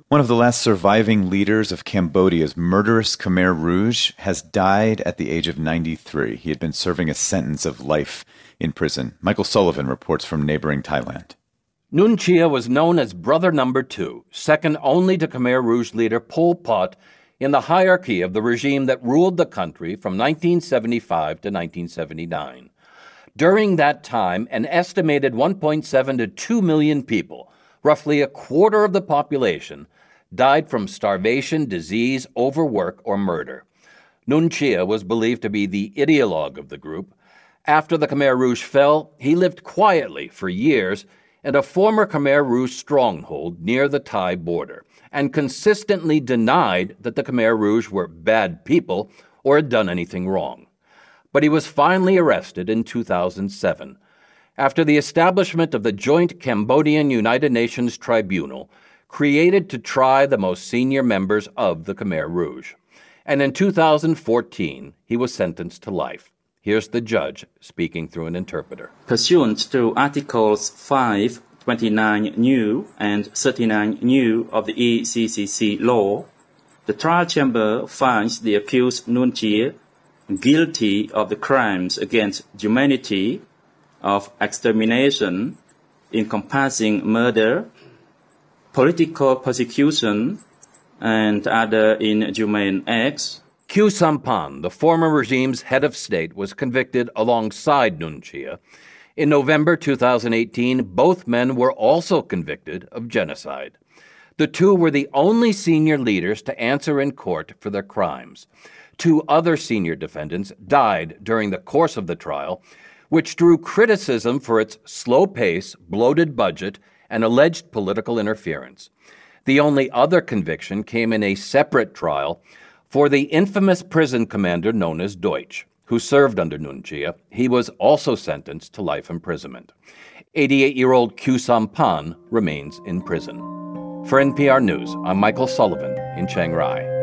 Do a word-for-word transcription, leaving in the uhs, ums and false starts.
One of the last surviving leaders of Cambodia's murderous Khmer Rouge has died at the age of ninety-three. He had been serving a sentence of life in prison. Michael Sullivan reports from neighboring Thailand. Nuon Chea was known as Brother Number Two, second only to Khmer Rouge leader Pol Pot in the hierarchy of the regime that ruled the country from nineteen seventy-five to nineteen seventy-nine. During that time, an estimated one point seven to two million people, roughly a quarter of the population, died from starvation, disease, overwork, or murder. Nuon Chea was believed to be the ideologue of the group. After the Khmer Rouge fell, he lived quietly for years in a former Khmer Rouge stronghold near the Thai border and consistently denied that the Khmer Rouge were bad people or had done anything wrong. But he was finally arrested in two thousand seven. After the establishment of the Joint Cambodian United Nations Tribunal, created to try the most senior members of the Khmer Rouge. And in two thousand fourteen, he was sentenced to life. Here's the judge speaking through an interpreter. Pursuant to Articles five, twenty-nine new and thirty-nine new of the E C C C law, the trial chamber finds the accused Nuon Chea guilty of the crimes against humanity, of extermination, encompassing murder, political persecution, and other inhumane acts. Khieu Samphan, the former regime's head of state, was convicted alongside Nuon Chea. In November two thousand eighteen, both men were also convicted of genocide. The two were the only senior leaders to answer in court for their crimes. Two other senior defendants died during the course of the trial, which drew criticism for its slow pace, bloated budget, and alleged political interference. The only other conviction came in a separate trial for the infamous prison commander known as Deutsch, who served under Nuon Chea. He was also sentenced to life imprisonment. eighty-eight-year-old Khieu Samphan remains in prison. For N P R News, I'm Michael Sullivan in Chiang Rai.